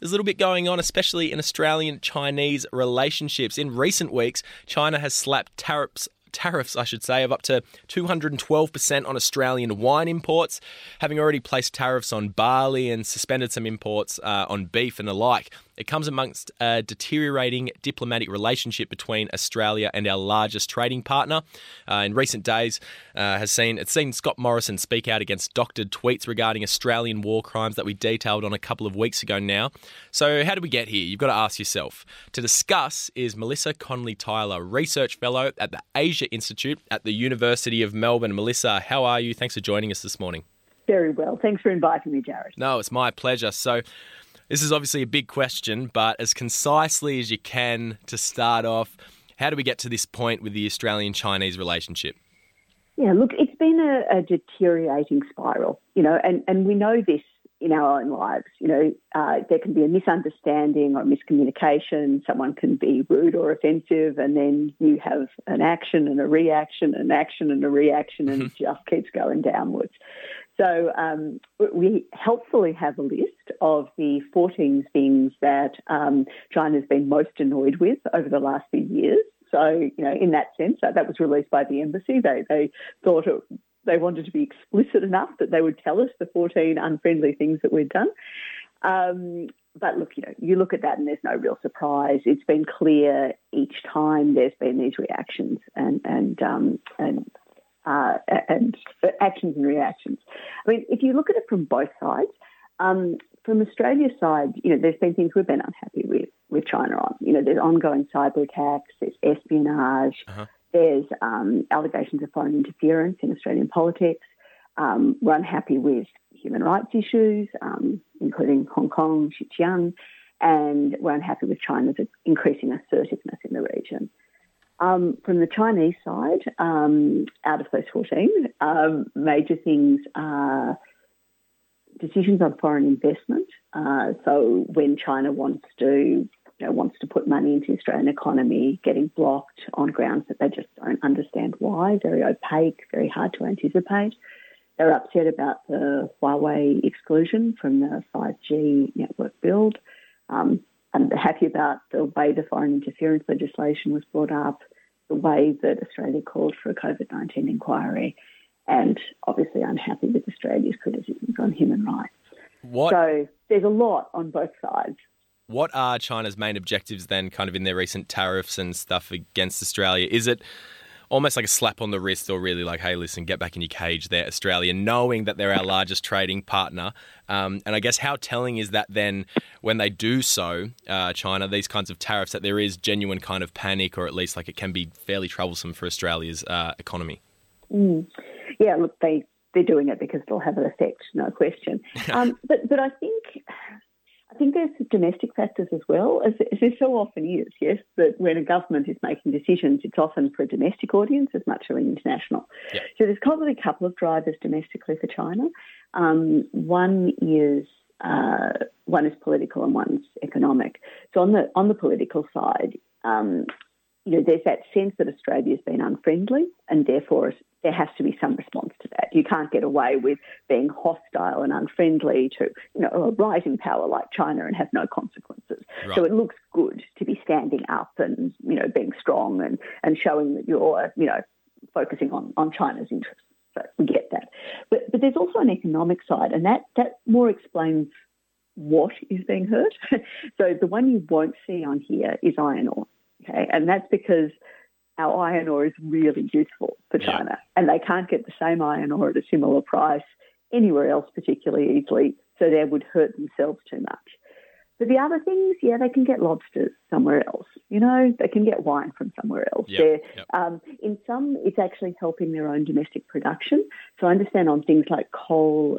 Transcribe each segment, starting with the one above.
There's a little bit going on, especially in Australian-Chinese relationships. In recent weeks, China has slapped tariffs, of up to 212% on Australian wine imports, having already placed tariffs on barley and suspended some imports on beef and the like. It comes amongst a deteriorating diplomatic relationship between Australia and our largest trading partner. In recent days, it's seen Scott Morrison speak out against doctored tweets regarding Australian war crimes that we detailed on a couple of weeks ago now. So how did we get here? You've got to ask yourself. To discuss is Melissa Connolly-Tyler, Research Fellow at the Asia Institute at the University of Melbourne. Melissa, how are you? Thanks for joining us this morning. Very well. Thanks for inviting me, Jared. No, it's my pleasure. So this is obviously a big question, but as concisely as you can to start off, how do we get to this point with the Australian-Chinese relationship? Yeah, look, it's been a deteriorating spiral, and we know this in our own lives. There can be a misunderstanding or miscommunication. Someone can be rude or offensive, and then you have an action and a reaction, an action and a reaction, and it just keeps going downwards. So we helpfully have a list of the 14 things that China's been most annoyed with over the last few years. So, in that sense, that was released by the embassy. They thought they wanted to be explicit enough that they would tell us the 14 unfriendly things that we'd done. But look, you look at that and there's no real surprise. It's been clear each time there's been these reactions and actions and reactions. I mean, if you look at it from both sides, from Australia's side, there's been things we've been unhappy with China on. There's ongoing cyber attacks, there's espionage, there's allegations of foreign interference in Australian politics. We're unhappy with human rights issues, including Hong Kong, Xinjiang, and we're unhappy with China's increasing assertiveness in the region. From the Chinese side, out of those 14, major things are decisions on foreign investment. So when China wants to put money into the Australian economy, getting blocked on grounds that they just don't understand why, very opaque, very hard to anticipate. They're upset about the Huawei exclusion from the 5G network build. And they're happy about the way the foreign interference legislation was brought up, the way that Australia called for a COVID-19 inquiry, and obviously unhappy with Australia's criticisms on human rights. So there's a lot on both sides. What are China's main objectives then, kind of in their recent tariffs and stuff against Australia? Is it almost like a slap on the wrist, or really like, hey, listen, get back in your cage there, Australia, knowing that they're our largest trading partner? And I guess how telling is that then when they do so, China, these kinds of tariffs, that there is genuine kind of panic, or at least like it can be fairly troublesome for Australia's economy? Yeah, look, they're doing it because it'll have an effect, no question. But I think there's domestic factors as well, as there so often is, yes, that when a government is making decisions, it's often for a domestic audience as much as an international. Yeah. So there's probably a couple of drivers domestically for China. One is political and one's economic. So on the political side, there's that sense that Australia's been unfriendly, and therefore there has to be some response to that. You can't get away with being hostile and unfriendly to a rising power like China and have no consequences. Right. So it looks good to be standing up and being strong and showing that you're focusing on China's interests. So we get that. But there's also an economic side, and that more explains what is being hurt. So the one you won't see on here is iron ore. Okay, and that's because our iron ore is really useful for China, and they can't get the same iron ore at a similar price anywhere else particularly easily, so they would hurt themselves too much. But the other things, they can get lobsters somewhere else. They can get wine from somewhere else. In some, it's actually helping their own domestic production. So I understand on things like coal,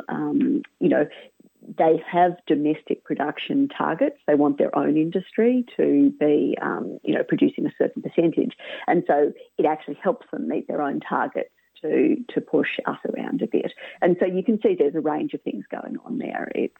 they have domestic production targets. They want their own industry to be, producing a certain percentage. And so it actually helps them meet their own targets to push us around a bit. And so you can see there's a range of things going on there. It's,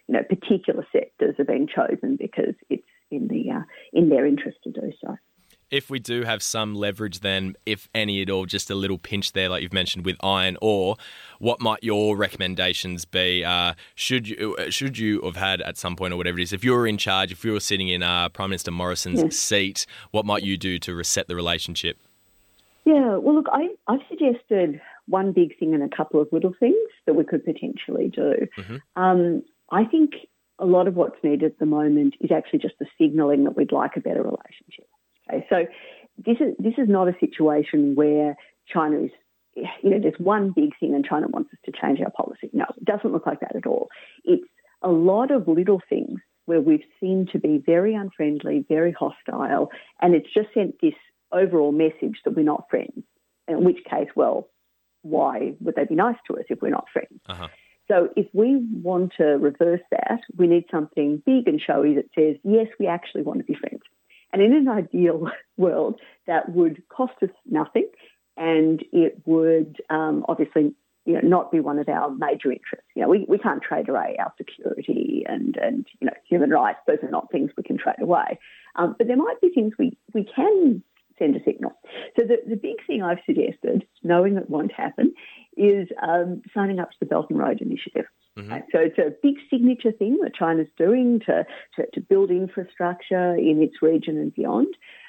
particular sectors are being chosen because it's in their interest to do so. if we do have some leverage then, if any at all, just a little pinch there, like you've mentioned with iron ore, what might your recommendations be? Should you have had at some point or whatever it is, if you were in charge, if you were sitting in Prime Minister Morrison's seat, what might you do to reset the relationship? Yeah, well, look, I've suggested one big thing and a couple of little things that we could potentially do. Mm-hmm. I think a lot of what's needed at the moment is actually just the signalling that we'd like a better relationship. Okay, so this is not a situation where China is, there's one big thing and China wants us to change our policy. No, it doesn't look like that at all. It's a lot of little things where we've seemed to be very unfriendly, very hostile, and it's just sent this overall message that we're not friends. In which case, well, why would they be nice to us if we're not friends? Uh-huh. So if we want to reverse that, we need something big and showy that says, yes, we actually want to be friends. And in an ideal world, that would cost us nothing, and it would obviously, not be one of our major interests. We can't trade away our security and human rights. Those are not things we can trade away. But there might be things we can send a signal. So the big thing I've suggested, knowing it won't happen, is signing up to the Belt and Road Initiative. Mm-hmm. Right? So it's a big signature thing that China's doing to build infrastructure in its region and beyond.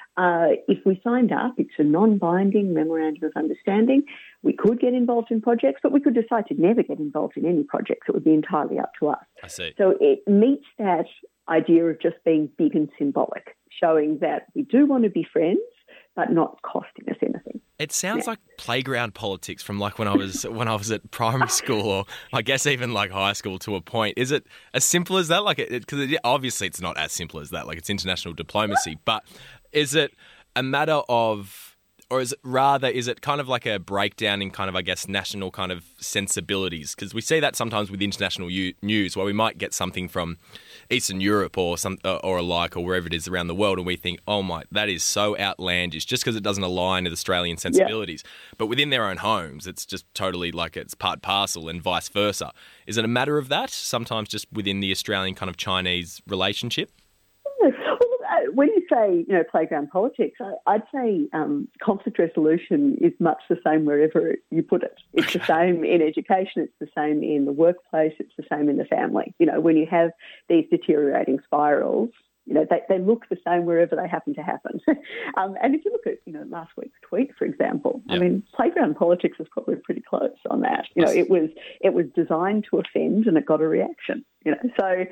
If we signed up, it's a non-binding memorandum of understanding. We could get involved in projects, but we could decide to never get involved in any projects. It would be entirely up to us. I see. So it meets that idea of just being big and symbolic, showing that we do want to be friends, but not costing us anything. It sounds like playground politics from like when I was at primary school, or I guess even like high school to a point. Is it as simple as that? Like, because obviously it's not as simple as that. Like, it's international diplomacy, but is it a matter of, or is it kind of like a breakdown in kind of, I guess, national kind of sensibilities? Because we see that sometimes with international news, where we might get something from Eastern Europe or alike, or wherever it is around the world, and we think, oh my, that is so outlandish, just because it doesn't align with Australian sensibilities. Yeah. But within their own homes, it's just totally like it's part parcel, and vice versa. Is it a matter of that? Sometimes just within the Australian kind of Chinese relationship? When you say, playground politics, I'd say conflict resolution is much the same wherever you put it. It's the same in education, it's the same in the workplace, it's the same in the family. When you have these deteriorating spirals, they look the same wherever they happen to happen. And if you look at, last week's tweet, for example, yep. I mean, playground politics is probably pretty close on that. It was designed to offend and it got a reaction. So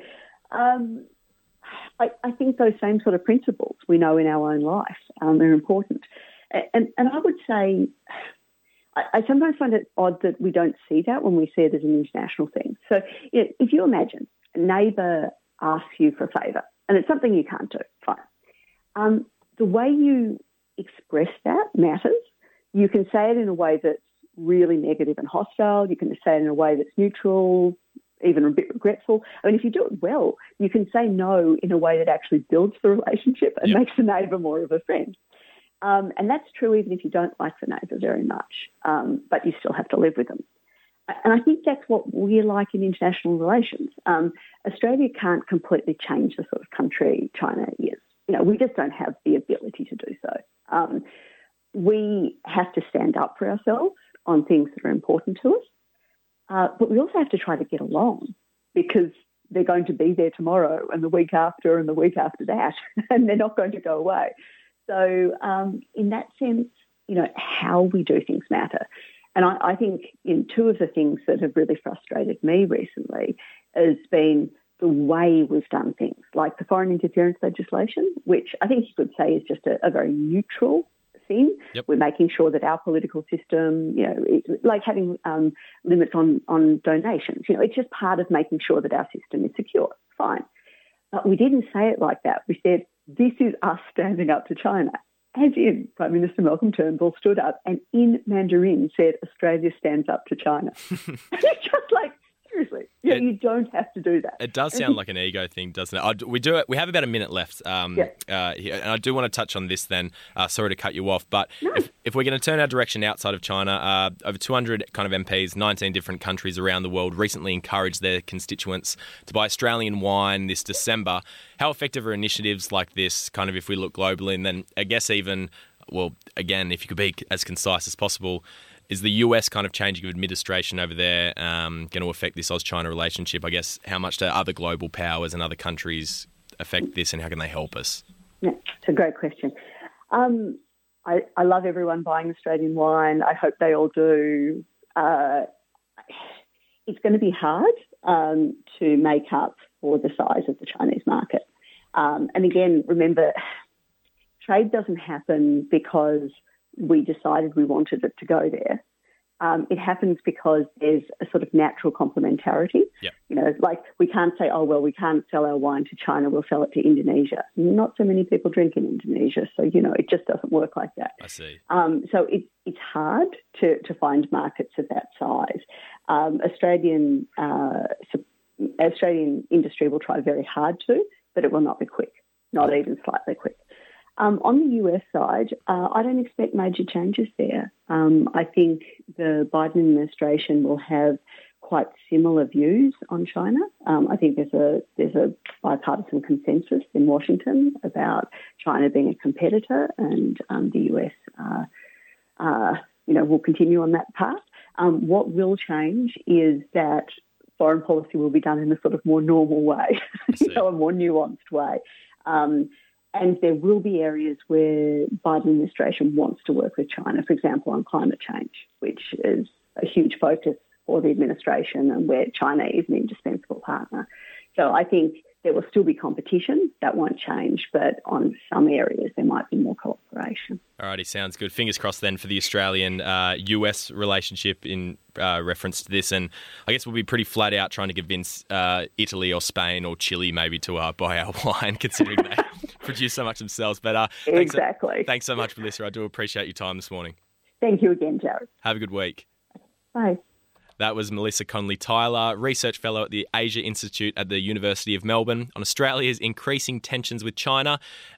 I think those same sort of principles we know in our own life are important. And I would say I sometimes find it odd that we don't see that when we see it as an international thing. So if you imagine a neighbour asks you for a favour, and it's something you can't do, fine. The way you express that matters. You can say it in a way that's really negative and hostile. You can say it in a way that's neutral, even a bit regretful. I mean, if you do it well, you can say no in a way that actually builds the relationship and makes the neighbour more of a friend. And that's true even if you don't like the neighbour very much, but you still have to live with them. And I think that's what we're like in international relations. Australia can't completely change the sort of country China is. We just don't have the ability to do so. We have to stand up for ourselves on things that are important to us. But we also have to try to get along, because they're going to be there tomorrow and the week after and the week after that, and they're not going to go away. So in that sense, how we do things matter. And I think two of the things that have really frustrated me recently has been the way we've done things, like the foreign interference legislation, which I think you could say is just a very neutral thing. Yep. We're making sure that our political system, like having limits on donations, it's just part of making sure that our system is secure. Fine. But we didn't say it like that. We said, this is us standing up to China. As in, Prime Minister Malcolm Turnbull stood up and in Mandarin said, Australia stands up to China. It's just like, seriously, You don't have to do that. It does sound like an ego thing, doesn't it? We have about a minute left here, and I do want to touch on this then. Sorry to cut you off, but if we're going to turn our direction outside of China, over 200 kind of MPs, 19 different countries around the world recently encouraged their constituents to buy Australian wine this December. How effective are initiatives like this, kind of if we look globally? And then I guess even, well, again, if you could be as concise as possible, is the US kind of changing of administration over there going to affect this Oz-China relationship? I guess how much do other global powers and other countries affect this, and how can they help us? Yeah, it's a great question. I love everyone buying Australian wine. I hope they all do. It's going to be hard to make up for the size of the Chinese market. And again, remember, trade doesn't happen because we decided we wanted it to go there. It happens because there's a sort of natural complementarity. Yep. You know, like we can't say, oh, well, we can't sell our wine to China, we'll sell it to Indonesia. Not so many people drink in Indonesia, so, you know, it just doesn't work like that. I see. So it's hard to find markets of that size. Australian industry will try very hard to, but it will not be quick, not even slightly quick. On the US side, I don't expect major changes there. I think the Biden administration will have quite similar views on China. I think there's a bipartisan consensus in Washington about China being a competitor, and the US, will continue on that path. What will change is that foreign policy will be done in a sort of more normal way, a more nuanced way. And there will be areas where Biden administration wants to work with China, for example, on climate change, which is a huge focus for the administration and where China is an indispensable partner. So I think there will still be competition. That won't change, but on some areas there might be more cooperation. Alrighty, sounds good. Fingers crossed then for the Australian-US relationship in reference to this. And I guess we'll be pretty flat out trying to convince Italy or Spain or Chile maybe to buy our wine, considering they produce so much themselves. But exactly. Thanks so much, Melissa. I do appreciate your time this morning. Thank you again, Jared. Have a good week. Bye. That was Melissa Conley-Tyler, Research Fellow at the Asia Institute at the University of Melbourne, on Australia's increasing tensions with China